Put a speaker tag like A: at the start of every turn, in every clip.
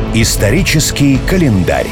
A: Исторический календарь.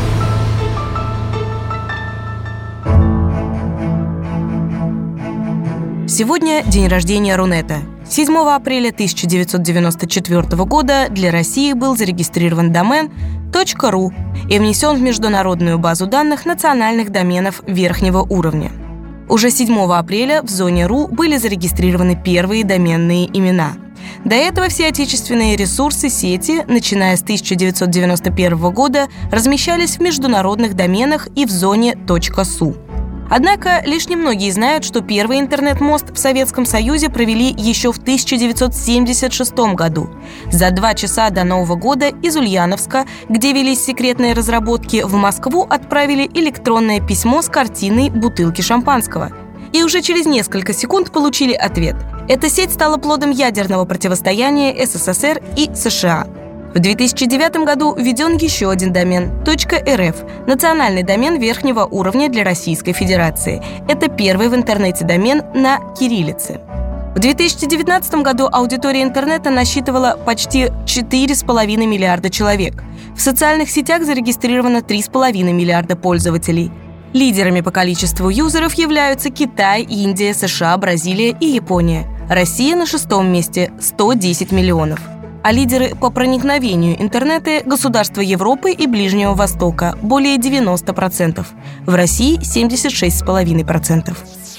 B: Сегодня день рождения Рунета. 7 апреля 1994 года для России был зарегистрирован домен .ru и внесен в международную базу данных национальных доменов верхнего уровня. Уже 7 апреля в зоне .ru были зарегистрированы первые доменные имена. До этого все отечественные ресурсы сети, начиная с 1991 года, размещались в международных доменах и в зоне .su. Однако лишь немногие знают, что первый интернет-мост в Советском Союзе провели еще в 1976 году. За 2 часа до Нового года из Ульяновска, где велись секретные разработки, в Москву отправили электронное письмо с картиной бутылки шампанского. И уже через несколько секунд получили ответ. Эта сеть стала плодом ядерного противостояния СССР и США. В 2009 году введен еще один домен – .rf – национальный домен верхнего уровня для Российской Федерации. Это первый в интернете домен на кириллице. В 2019 году аудитория интернета насчитывала почти 4,5 миллиарда человек. В социальных сетях зарегистрировано 3,5 миллиарда пользователей. Лидерами по количеству юзеров являются Китай, Индия, США, Бразилия и Япония. Россия на 6-м месте – 110 миллионов. А лидеры по проникновению интернета – государства Европы и Ближнего Востока – более 90%. В России – 76,5%.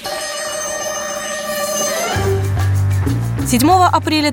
B: 7 апреля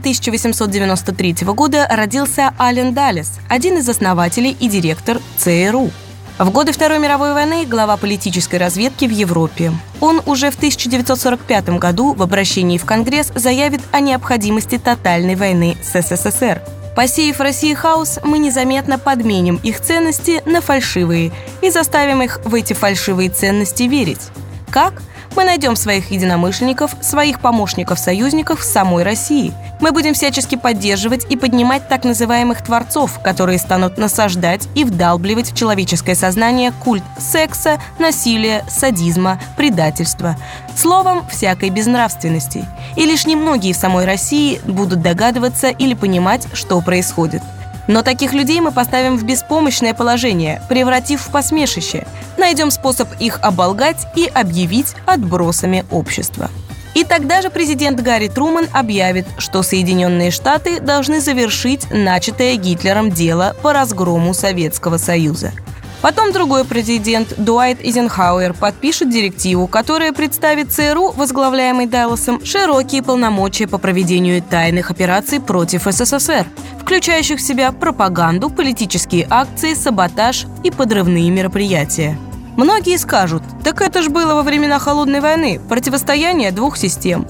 B: 1893 года родился Аллен Даллес, один из основателей и директор ЦРУ. В годы Второй мировой войны глава политической разведки в Европе. Он уже в 1945 году в обращении в Конгресс заявит о необходимости тотальной войны с СССР. Посеяв в России хаос, мы незаметно подменим их ценности на фальшивые и заставим их в эти фальшивые ценности верить. Как? Мы найдем своих единомышленников, своих помощников-союзников в самой России. Мы будем всячески поддерживать и поднимать так называемых творцов, которые станут насаждать и вдалбливать в человеческое сознание культ секса, насилия, садизма, предательства. Словом, всякой безнравственности. И лишь немногие в самой России будут догадываться или понимать, что происходит. Но таких людей мы поставим в беспомощное положение, превратив в посмешище. Найдем способ их оболгать и объявить отбросами общества. И тогда же президент Гарри Трумэн объявит, что Соединенные Штаты должны завершить начатое Гитлером дело по разгрому Советского Союза. Потом другой президент, Дуайт Эйзенхауэр, подпишет директиву, которая представит ЦРУ, возглавляемый Далласом, широкие полномочия по проведению тайных операций против СССР, включающих в себя пропаганду, политические акции, саботаж и подрывные мероприятия. Многие скажут, так это ж было во времена Холодной войны, противостояние двух систем.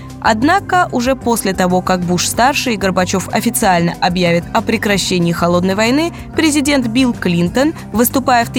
B: Однако уже после того, как Буш-старший и Горбачев официально объявят о прекращении Холодной войны, президент Билл Клинтон, выступая в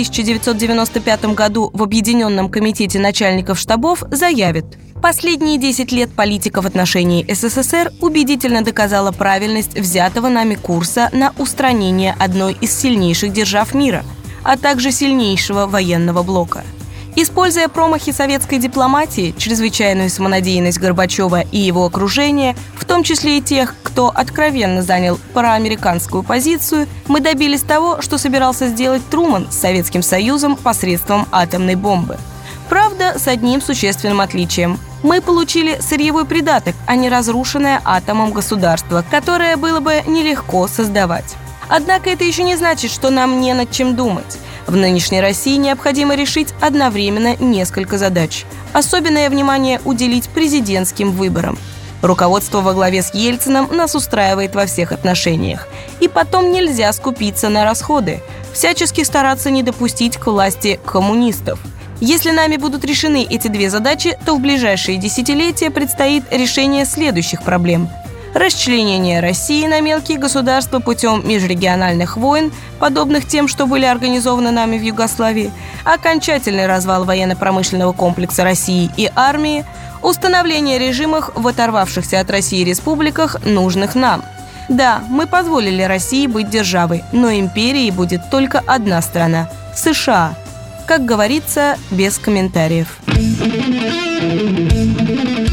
B: 1995 году в Объединенном комитете начальников штабов, заявит: «Последние 10 лет политика в отношении СССР убедительно доказала правильность взятого нами курса на устранение одной из сильнейших держав мира, а также сильнейшего военного блока». Используя промахи советской дипломатии, чрезвычайную самонадеянность Горбачева и его окружения, в том числе и тех, кто откровенно занял проамериканскую позицию, мы добились того, что собирался сделать Трумэн с Советским Союзом посредством атомной бомбы. Правда, с одним существенным отличием. Мы получили сырьевой придаток, а не разрушенное атомом государство, которое было бы нелегко создавать. Однако это еще не значит, что нам не над чем думать. В нынешней России необходимо решить одновременно несколько задач. Особенное внимание уделить президентским выборам. Руководство во главе с Ельциным нас устраивает во всех отношениях. И потом нельзя скупиться на расходы. Всячески стараться не допустить к власти коммунистов. Если нами будут решены эти две задачи, то в ближайшие десятилетия предстоит решение следующих проблем. Расчленение России на мелкие государства путем межрегиональных войн, подобных тем, что были организованы нами в Югославии, окончательный развал военно-промышленного комплекса России и армии, установление режимов в оторвавшихся от России республиках, нужных нам. Да, мы позволили России быть державой, но империей будет только одна страна – США. Как говорится, без комментариев.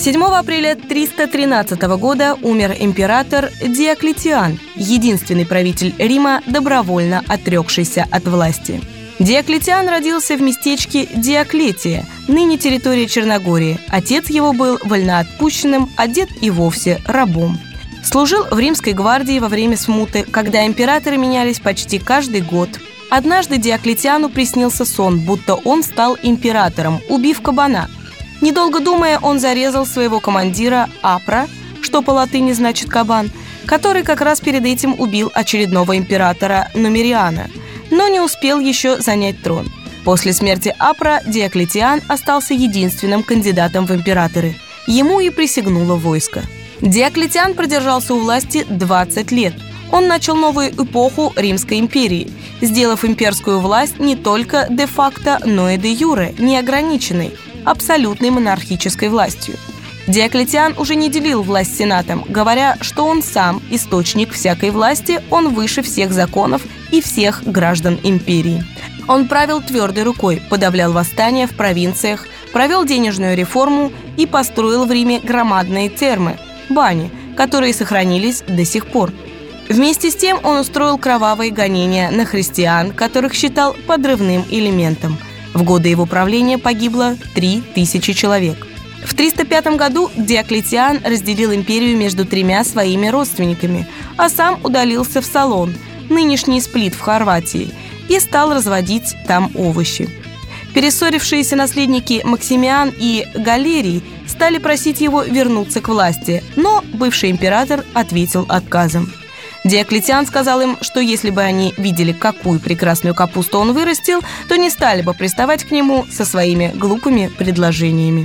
B: 7 апреля 313 года умер император Диоклетиан, единственный правитель Рима, добровольно отрекшийся от власти. Диоклетиан родился в местечке Диоклетия, ныне территория Черногории. Отец его был вольноотпущенным, а дед и вовсе рабом. Служил в римской гвардии во время смуты, когда императоры менялись почти каждый год. Однажды Диоклетиану приснился сон, будто он стал императором, убив кабана. Недолго думая, он зарезал своего командира Апра, что по латыни значит «кабан», который как раз перед этим убил очередного императора Нумериана, но не успел еще занять трон. После смерти Апра Диоклетиан остался единственным кандидатом в императоры. Ему и присягнуло войско. Диоклетиан продержался у власти 20 лет. Он начал новую эпоху Римской империи, сделав имперскую власть не только де-факто, но и де-юре, неограниченной, абсолютной монархической властью. Диоклетиан уже не делил власть сенатом, говоря, что он сам источник всякой власти, он выше всех законов и всех граждан империи. Он правил твердой рукой, подавлял восстания в провинциях, провел денежную реформу и построил в Риме громадные термы – бани, которые сохранились до сих пор. Вместе с тем он устроил кровавые гонения на христиан, которых считал подрывным элементом. В годы его правления погибло 3000 человек. В 305 году Диоклетиан разделил империю между 3 своими родственниками, а сам удалился в Солон, нынешний Сплит в Хорватии, и стал разводить там овощи. Перессорившиеся наследники Максимиан и Галерий стали просить его вернуться к власти, но бывший император ответил отказом. Диоклетиан сказал им, что если бы они видели, какую прекрасную капусту он вырастил, то не стали бы приставать к нему со своими глупыми предложениями.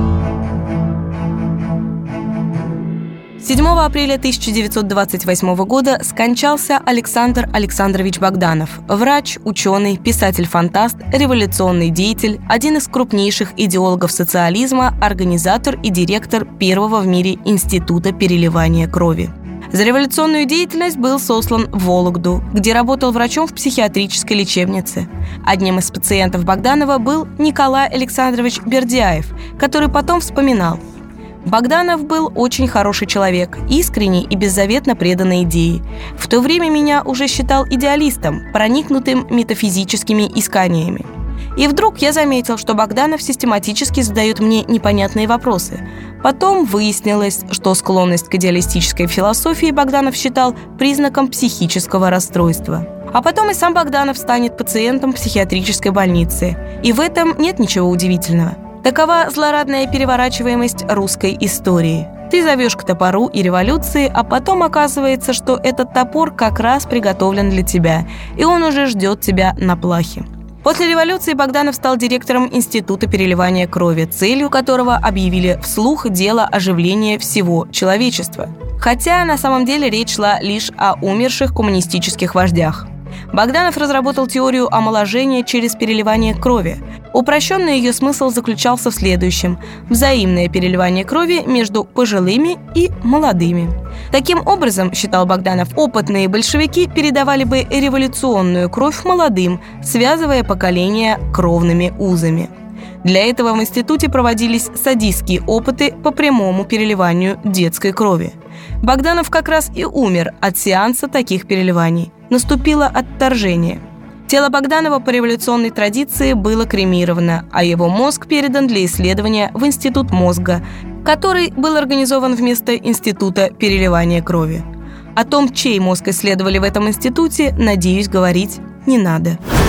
B: 7 апреля 1928 года скончался Александр Александрович Богданов, врач, ученый, писатель-фантаст, революционный деятель, один из крупнейших идеологов социализма, организатор и директор первого в мире института переливания крови. За революционную деятельность был сослан в Вологду, где работал врачом в психиатрической лечебнице. Одним из пациентов Богданова был Николай Александрович Бердяев, который потом вспоминал: «Богданов был очень хороший человек, искренний и беззаветно преданный идее. В то время меня уже считал идеалистом, проникнутым метафизическими исканиями. И вдруг я заметил, что Богданов систематически задает мне непонятные вопросы. Потом выяснилось, что склонность к идеалистической философии Богданов считал признаком психического расстройства. А потом и сам Богданов станет пациентом психиатрической больницы. И в этом нет ничего удивительного. Такова злорадная переворачиваемость русской истории. Ты зовешь к топору и революции, а потом оказывается, что этот топор как раз приготовлен для тебя, и он уже ждет тебя на плахе». После революции Богданов стал директором Института переливания крови, целью которого объявили вслух дело оживления всего человечества. Хотя на самом деле речь шла лишь о умерших коммунистических вождях. Богданов разработал теорию омоложения через переливание крови. Упрощенный ее смысл заключался в следующем: взаимное переливание крови между пожилыми и молодыми. Таким образом, считал Богданов, опытные большевики передавали бы революционную кровь молодым, связывая поколения кровными узами. Для этого в институте проводились садистские опыты по прямому переливанию детской крови. Богданов как раз и умер от сеанса таких переливаний. Наступило отторжение. Тело Богданова по революционной традиции было кремировано, а его мозг передан для исследования в Институт мозга, который был организован вместо Института переливания крови. О том, чей мозг исследовали в этом институте, надеюсь, говорить не надо.